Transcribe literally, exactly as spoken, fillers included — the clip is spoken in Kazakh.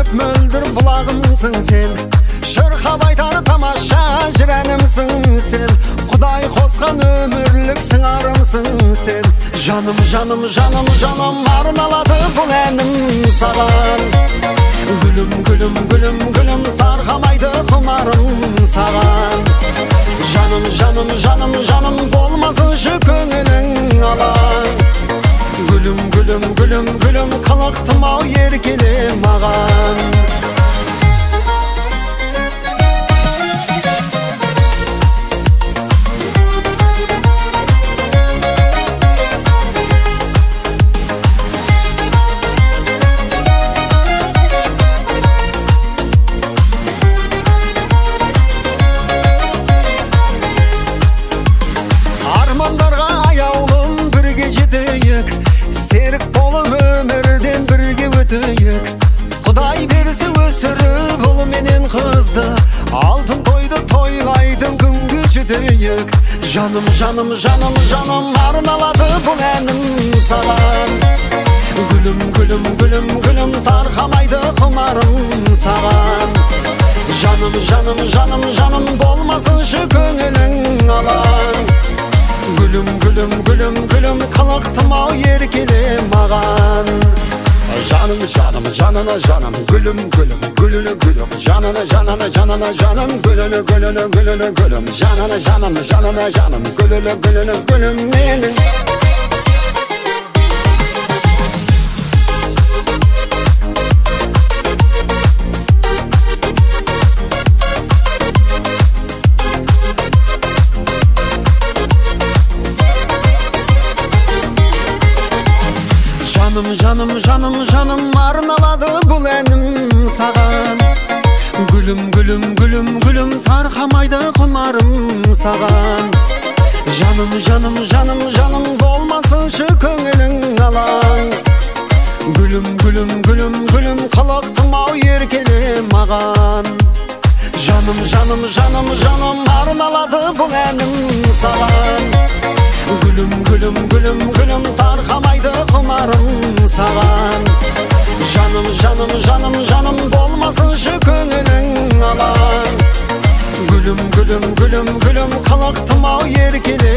мөлдір мөлдір бұлағымсың сен, шырқап айтар тамаша жірәнімсің сен, Құдай қосқан өмірлік сыңарымсың сен. Жаным, жаным, жаным, жаным, арналады бұл әнім саған. Гүлім, гүлім, гүлім, гүлім, тарқамайды құмарым саған. Жаным, жаным, жаным, жаным, болмасыншы көңілің алаң. Гүлім, гүлім, гүлім, гүлім, қылықтым ау еркеле маған. Армандарға аяулым бірге жетейік, серік болып өмірден бірге өтейік. Құдай берсі өсіріп ұл менен қызды, алтын тойды тойлайтын күнге жетейік. Жаным, жаным, жаным, жаным, арналады бұл әнім саған. Гүлім, гүлім, гүлім, гүлім, тарқамайды құмарым саған. Жаным, жаным, жаным, жаным, болмасыншы көңілің алаң. Гүлім, гүлім, гүлім, гүлім, қылықтым ау еркеле маған. Жаным, жаным, жанына жаным, гүлім, гүлім, гүліні гүлім, жанына жанына жанына жаным, гүліні гүліні гүліні гүлім, жанына жаным, жанына жаным, гүліні гүліні гүлім менің. Жаным, жаным, жаным, жаным, арналады бұл әнім саған. Гүлім, гүлім, гүлім, гүлім, тарқамайды құмарым саған. Жаным, жаным, жаным, жаным, болмасыншы көңілің алаң. Гүлім, гүлім, гүлім, гүлім, қылықтым ау еркеле маған. Жаным, жаным, жаным, жаным, арналады бұл әнім саған. Гүлім, гүлім, гүлім, гүлім, тарқамайды құмарым саған. Жаным, жаным, жаным, жаным, болмасыншы көңілің алаң. Гүлім, гүлім, гүлім, гүлім, қылықтым ау еркеле